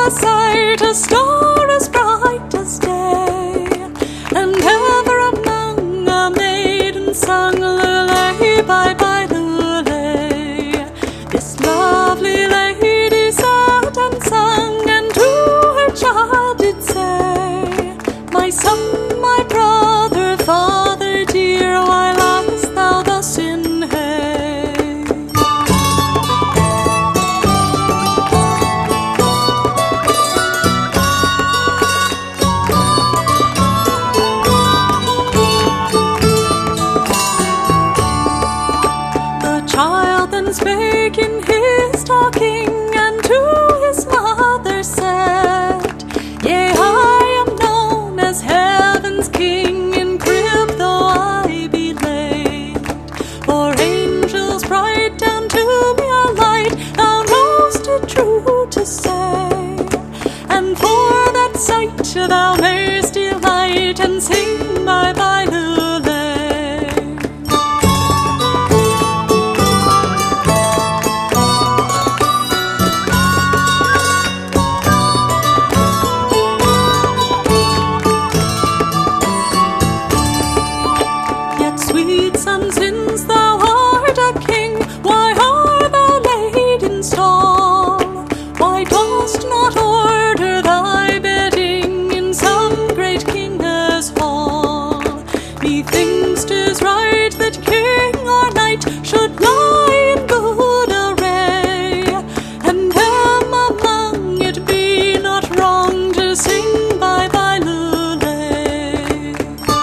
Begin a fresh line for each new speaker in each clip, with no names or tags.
a sight, a star as bright as day, and ever among a maiden sung Lulay, bye bye Lulay. This lovely lady sat and sung, and to her child did say, my son, my brother, father dear, why liest thou thus in hay? The child then spake in his talking, and to his mother said, yea, I am known as heaven's king, in crib though I be laid. For angels bright down to me are light, thou know'st it true to say. And for that sight thou mayst delight, and sing bye bye Lulay. Sweet son, since thou art a king, why art thou laid in stall? Why dost not order thy bedding in some great king's hall? Methinks 'tis right that king or knight should lie in good array, and them among it be not wrong to sing bye bye Lulay.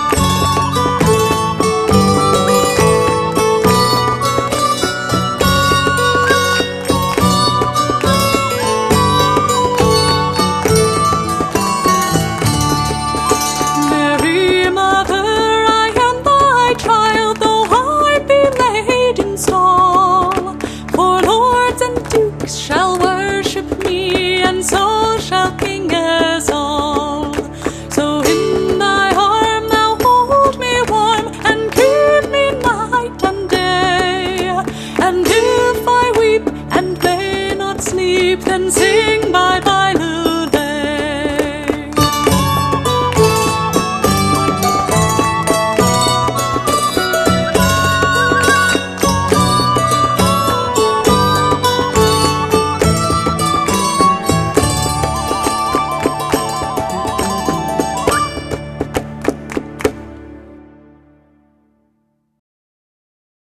Mary, mother, I am thy child, though I be laid in stall. For lords and dukes shall worship me, and so shall kings all. So in thy arm thou hold me warm, and keep me night and day. And if I weep and may not sleep, then sing bye bye